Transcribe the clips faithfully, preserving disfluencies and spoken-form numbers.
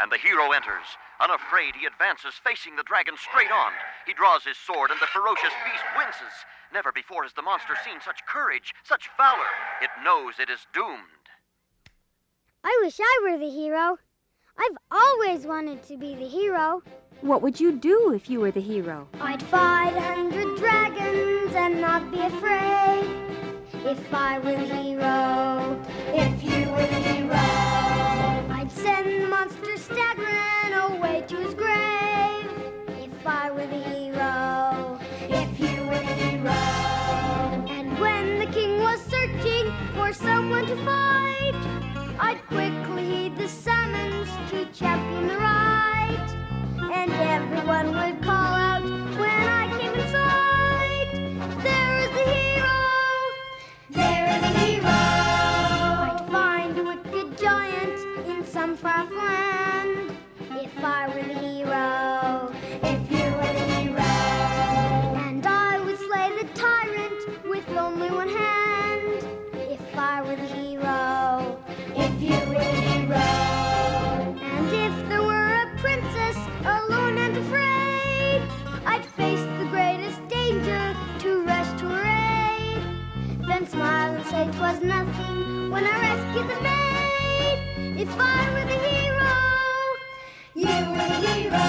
and the hero enters. Unafraid, he advances, facing the dragon straight on. He draws his sword, and the ferocious beast winces. Never before has the monster seen such courage, such valor. It knows it is doomed. I wish I were the hero. I've always wanted to be the hero. What would you do if you were the hero? I'd fight a hundred dragons and not be afraid. If I were the hero, if you were the hero, I'd send the monster staggering away to his grave. If I were the hero, if you were the hero. And when the king was searching for someone to fight, I'd quickly heed the summons to champion the right. And everyone would call out when I came in sight. There is the hero! There is the hero! I'd find a wicked giant in some far-off land. If I were the hero, if you were the hero. And I would slay the tyrant with only one hand. If I were the hero, if you were the hero. And if there were a princess alone and afraid, I'd face the greatest danger to rush to her aid. Then smile and say 'twas nothing when I rescued the maid. If I were the hero, you were the hero.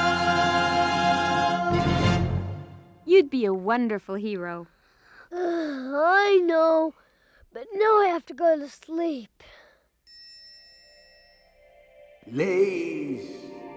You'd be a wonderful hero. I know, but now I have to go to sleep. Blaze!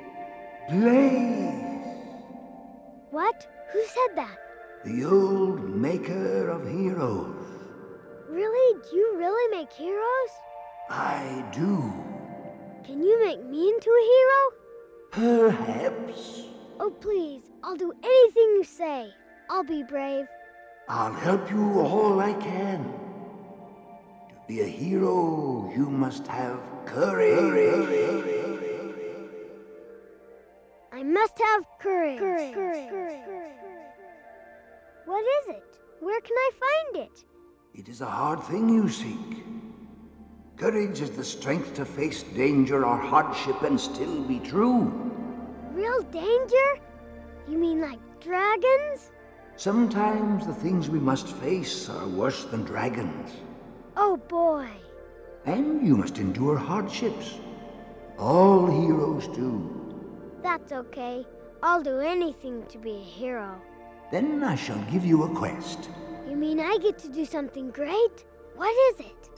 Blaze! What? Who said that? The old maker of heroes. Really? Do you really make heroes? I do. Can you make me into a hero? Perhaps. Oh, please. I'll do anything you say. I'll be brave. I'll help you all I can. To be a hero, you must have courage. I must have courage. Courage. Courage. Courage. What is it? Where can I find it? It is a hard thing you seek. Courage is the strength to face danger or hardship and still be true. Real danger? You mean like dragons? Sometimes the things we must face are worse than dragons. Oh boy. And you must endure hardships. All heroes do. That's okay. I'll do anything to be a hero. Then I shall give you a quest. You mean I get to do something great? What is it?